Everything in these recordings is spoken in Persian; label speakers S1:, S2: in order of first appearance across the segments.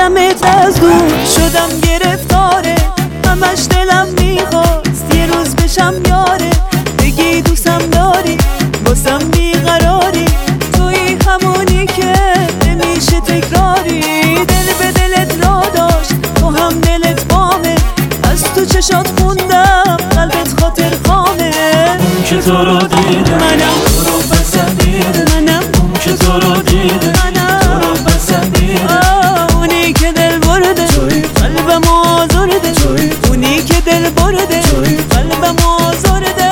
S1: دیدمت از دور شدم گرفتاره، همش دلم میخواست یه روز بشم یاره. بگی دوستم داری بازم بیقراری، توی همونی که نمیشه تکراری. دل به دلت را داشت تو هم دلت بامه، از تو چشات خوندم قلبت خاطر خامه.
S2: اون که تو رو دیده
S1: منم
S2: تو رو پسندیده،
S1: منم
S2: اون که تو رو دیده تو رو پسندیده.
S1: اونی که دل برده قلبم آزرده، اونی که دل برده قلبم آزرده.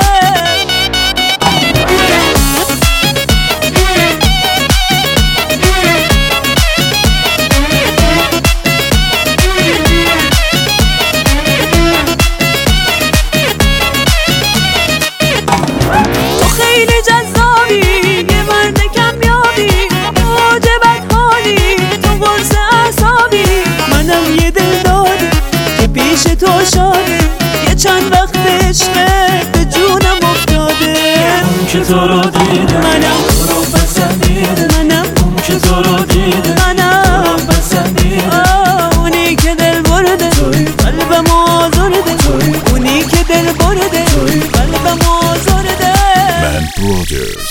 S1: تو خیلی جذابی، یه مرد کمیابی، عاجبت حالی، تو قرص اعصابی. منم یه دل داری که پیش تو شاده، یه چند وقت عشقت به جونم افتاده.
S2: اون که تو رو دیده
S1: منم
S2: تو رو پسندیده،
S1: منم
S2: اون که تو رو دیده
S1: منم
S2: تو رو پسندیده.
S1: اونی که دل برده قلبم آزرده، اونی که دل برده قلبم آزرده.
S3: Man Brothers.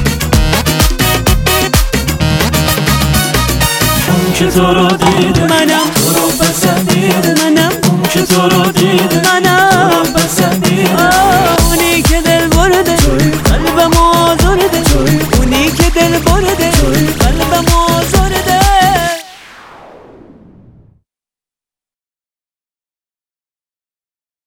S2: اون که تو رو دیده
S1: منم